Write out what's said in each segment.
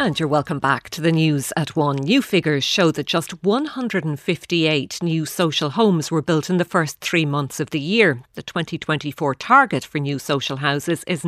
And you're welcome back to the News at 1. New figures show that just 158 new social homes were built in the first 3 months of the year. The 2024 target for new social houses is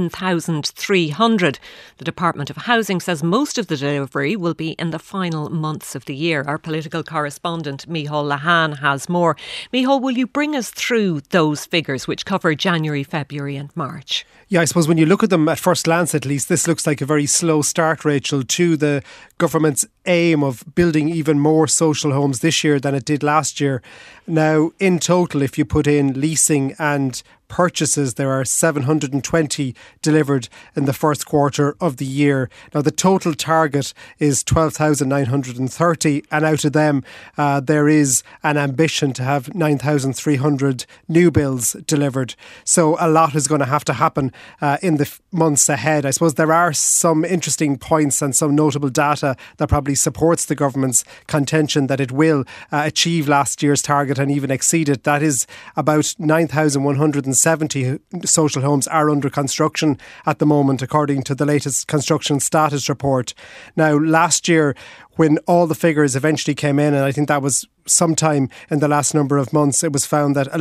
9,300. The Department of Housing says most of the delivery will be in the final months of the year. Our political correspondent Micheál Lehane has more. Micheál, will you bring us through those figures which cover January, February and March? Yeah, I suppose when you look at them at first glance, at least, this looks like a very slow start, Rachel, to the government's aim of building even more social homes this year than it did last year. Now, in total, if you put in leasing and purchases, there are 720 delivered in the first quarter of the year. Now, the total target is 12,930, and out of them, there is an ambition to have 9,300 new builds delivered. So a lot is going to have to happen in the months ahead. I suppose there are some interesting points and some notable data that probably supports the government's contention that it will achieve last year's target and even exceed it. That is about 9,170 social homes are under construction at the moment, according to the latest construction status report. Now, last year, when all the figures eventually came in, and I think that was sometime in the last number of months, it was found that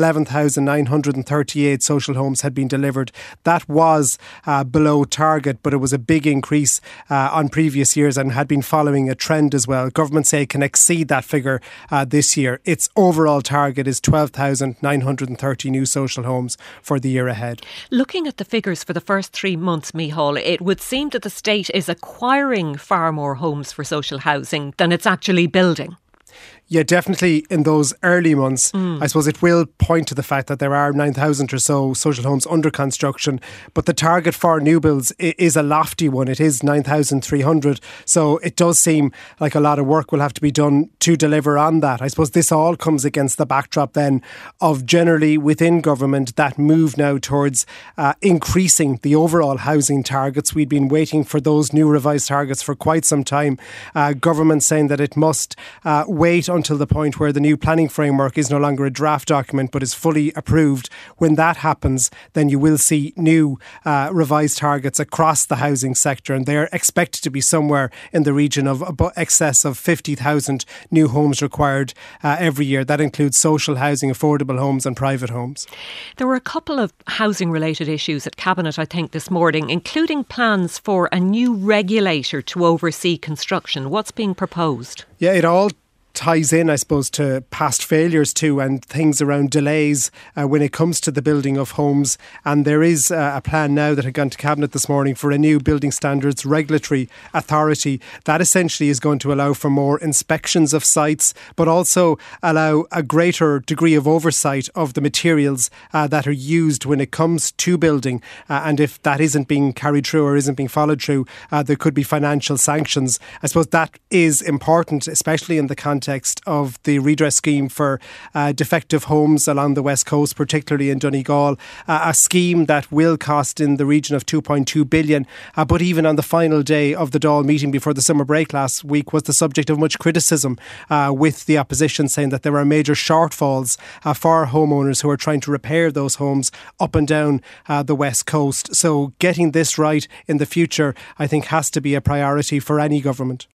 11,938 social homes had been delivered. That was below target, but it was a big increase on previous years and had been following a trend as well. Government say it can exceed that figure this year. Its overall target is 12,930 new social homes for the year ahead. Looking at the figures for the first 3 months, Micheál, it would seem that the state is acquiring far more homes for social housing than it's actually building. Yeah, definitely in those early months. I suppose it will point to the fact that there are 9,000 or so social homes under construction, but the target for new builds is a lofty one. It is 9,300. So it does seem like a lot of work will have to be done to deliver on that. I suppose this all comes against the backdrop then of generally within government that move now towards increasing the overall housing targets. We'd been waiting for those new revised targets for quite some time. Government saying that it must wait until the point where the new planning framework is no longer a draft document but is fully approved. When that happens, then you will see new revised targets across the housing sector, and they're expected to be somewhere in the region of excess of 50,000 new homes required every year. That includes social housing, affordable homes and private homes. There were a couple of housing related issues at Cabinet, I think, this morning, including plans for a new regulator to oversee construction. What's being proposed? Yeah, it all ties in, I suppose, to past failures too, and things around delays when it comes to the building of homes. And there is a plan now that had gone to Cabinet this morning for a new building standards regulatory authority that essentially is going to allow for more inspections of sites, but also allow a greater degree of oversight of the materials that are used when it comes to building. And if that isn't being carried through or isn't being followed through, there could be financial sanctions. I suppose that is important, especially in the context of the redress scheme for defective homes along the West Coast, particularly in Donegal, a scheme that will cost in the region of 2.2 billion. But even on the final day of the Dáil meeting before the summer break last week was the subject of much criticism with the opposition saying that there are major shortfalls for homeowners who are trying to repair those homes up and down the West Coast. So getting this right in the future, I think, has to be a priority for any government.